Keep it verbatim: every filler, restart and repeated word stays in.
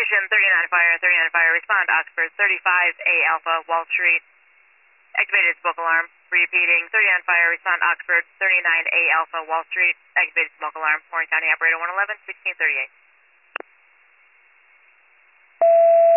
Station thirty-nine Fire, thirty-nine Fire, respond Oxford thirty-five A Alpha, Wall Street. Activated smoke alarm. Repeating, thirty-nine Fire, respond Oxford thirty-nine A Alpha, Wall Street. Activated smoke alarm. Warren County Operator one eleven, sixteen thirty-eight.